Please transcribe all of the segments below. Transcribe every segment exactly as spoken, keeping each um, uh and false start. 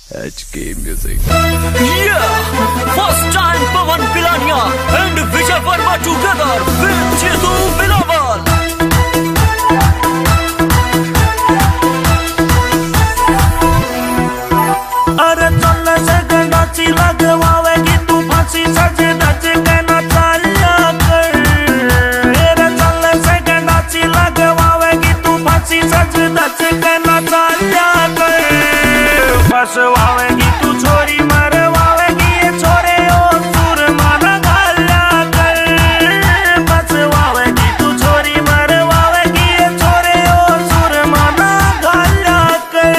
H K Music. Yeah! First time Pawan Pilania and Vijay Verma together with Jeetu Bilawal. अरे चल से गंडाची लगवावेगी तू फांसी सजे धज के ना चालिया कर। अरे चल से गंडाची लगवावेगी तू फांसी सजे धज के ना चालिया कर। फसवावेगी तू छोरी मरवावेगी ये छोरे ओ सुर माना गालिया कर। फसवावेगी तू छोरी मरवावेगी ये छोरे ओ सुर माना गालिया कर।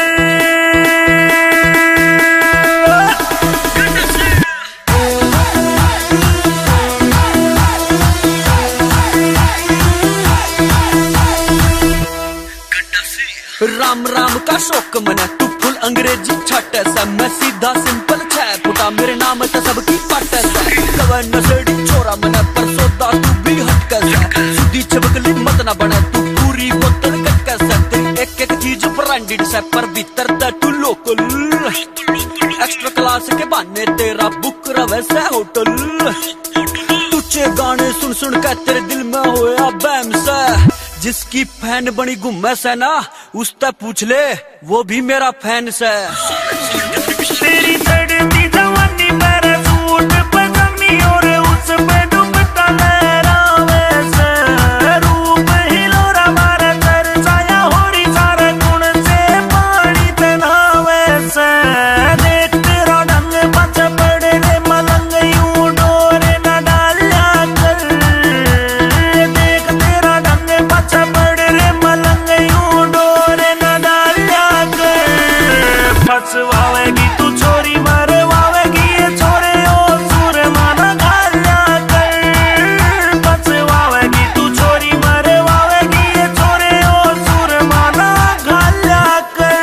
राम राम का शौक मना तू फुल अंग्रेजी छट सा मैं सीधा सिंपल छह फुटा मेरे नाम तो सबकी पट सा कवन नसड़ी छोरा मना पर सोदा तू भी हटका सा सुधी चबकली मत ना बना तू पूरी बोतल कटका सा तेरी एक एक चीज ब्रांडेड सा पर भीतर दा तू लोकल एक्स्ट्रा क्लास के बहाने तेरा बुक रवे सा होटल तुझे गाने सुन सुन के तेरे दिल में होया बैम सा जिसकी फैन बनी गुम्मे से ना उससे पूछ ले वो भी मेरा फैन से। तेरी चढ़ती जवानी मेरे सूट पे जमी और उस पे दुपट्टा लहरावे से रूप हिलोरा मारे तरसाया होरी सारे गुण से पानी तनावे से देख तेरा ढंग बच पड़े रे मलंग यूं डोरे न डालिया कर। देख तेरा ढंग बच पड़े रे मलंग यूं डोरे न डालिया कर। फसवावेगी तू छोरी मरवावेगी ये छोरे ओ सुर माना गालिया कर। फसवावेगी तू छोरी मरवावेगी ये छोरे ओ सुर माना गालिया कर।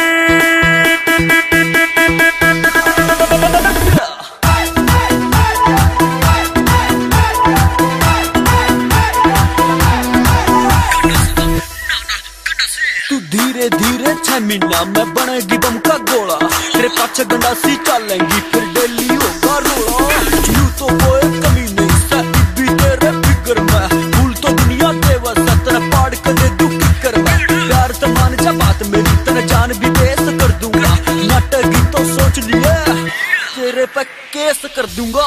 तू धीरे धीरे छह महीना में बनेगी बम का गोला तेरे पाछे गंडासी चलेंगी फिर डेली होगा रोला। यू तो कोई कमी नहीं सा भी तेरे फिगर में भूल तो दुनिया दे वसा तेरा पाड़ कर दे तू किकर में प्यार तो मान जा बात मेरी तेरे जान भी पेश कर दूंगा नाटक तो सोच लिया तेरे पे केस कर दूंगा।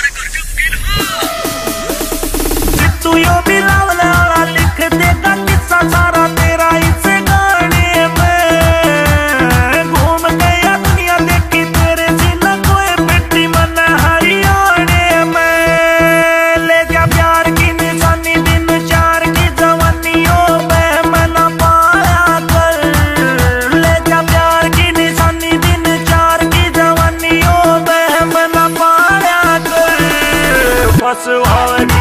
तू यो भी लावले वाला लिख देगा किस्सा सारा तेरा इस गाने में। घूम गया दुनिया देखी तेरे जिला कोई बेटी मन हरियाणे में। ले जा प्यार की निशानी दिन चार की जवानियों में मना पाया कर। ले जा प्यार की निशानी दिन चार की जवानियों में मना पाया कर। फसवावेगी